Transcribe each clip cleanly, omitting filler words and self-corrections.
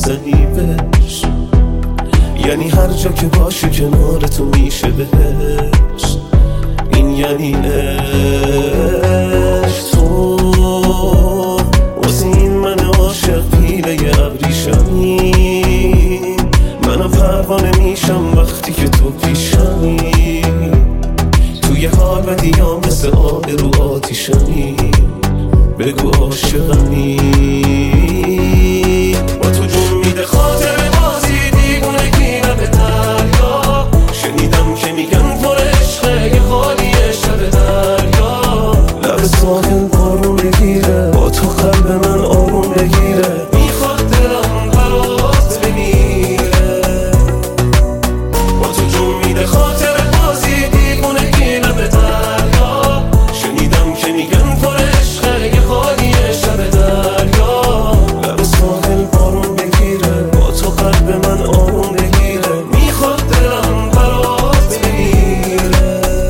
میزنی بهش، یعنی هر جا که باشی کنار تو میشه بهش. این یعنی عشق. تو واسه این من عاشق پیله ابریشمی، منم پروانه میشم وقتی که تو پیشمی. توی حال بدیام مثل آب رو آتیشمی، بگو عاشقمی. با تو جون میده خاطر بازی دیوونگی به دریا، شنیدم که میگن پر عشقه یه خالیه شب دریا. لب ساحل بارون بگیره، با تو قلب من آروم بگیره، میخواد دلم برات بمیره. با تو جون میده خاطر بازی دیوونگی به دریا، شنیدم که میگن پر عشقه یه خالیه شب دریا. لب ساحل بارون بگیره، با تو قلب من آروم بگیره، میخواد دلم برات بمیره.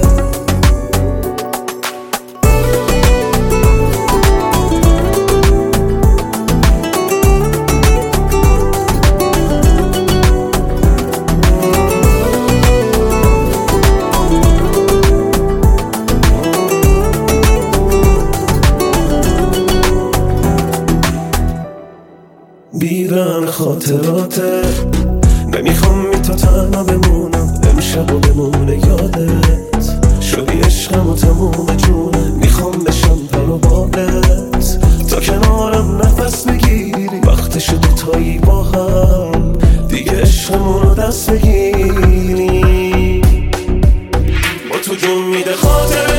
بیرن خاطراته، نمیخوام بی تو تنها بمونم، امشب و بمونه یادت. شدی عشقم و تموم جونم، میخوام بشم پر و بالت، تا کنارم نفس بگیری. وقت شده تایی با هم دیگه عشقمون رو دست بگیری. با تو جون میده خاطر